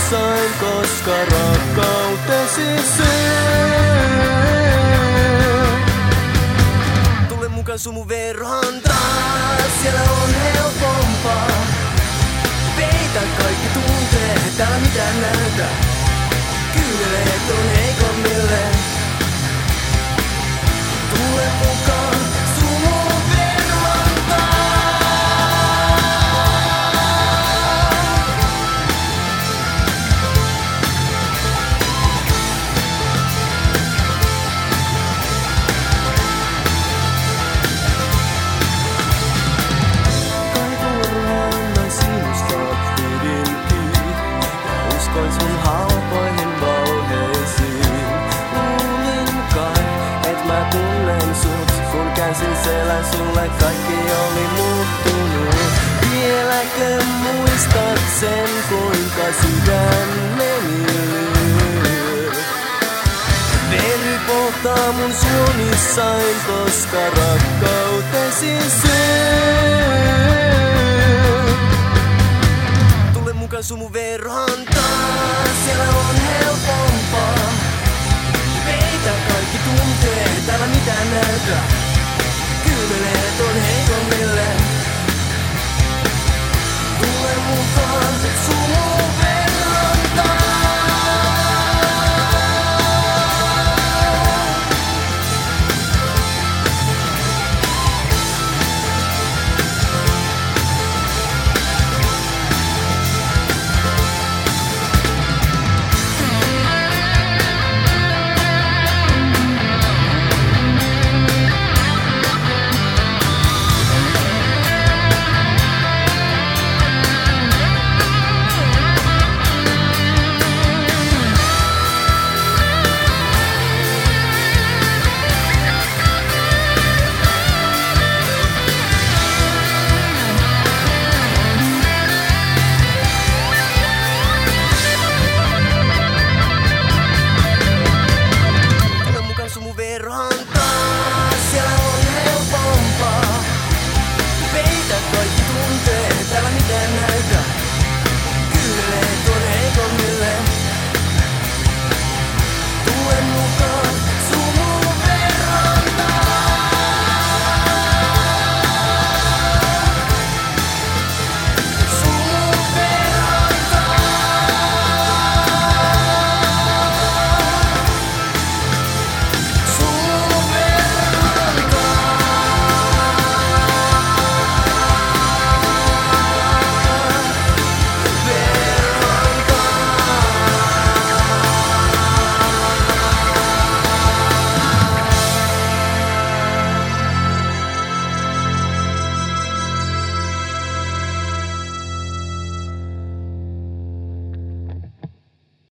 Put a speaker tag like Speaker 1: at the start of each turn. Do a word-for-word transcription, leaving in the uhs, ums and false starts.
Speaker 1: suunissain, koska rakkautesi syö. Tule mukaan sumun verran taas, siellä on helpompaa. Peitä kaikki tunteet, täällä mitään näytä. Kyyneleet on heikommille. Tule mukaan sumun verran taas. Kaivuraan sinusta pidin kiinni ja uskoin sun halpoihin valheisiin. Luulin kai, et mä tunnen sut, kun käsin selän sulle kaikki oli muuttunut. Vieläkö muistat sen, kuinka sydämeni lyö? Veri polttaa mun suonissain, koska rakkautesi syö. Tule mukaan sumun verran taas, siellä on helpompaa. Peitä kaikki tunteet, täällä mitään näytä. Kyyneleet on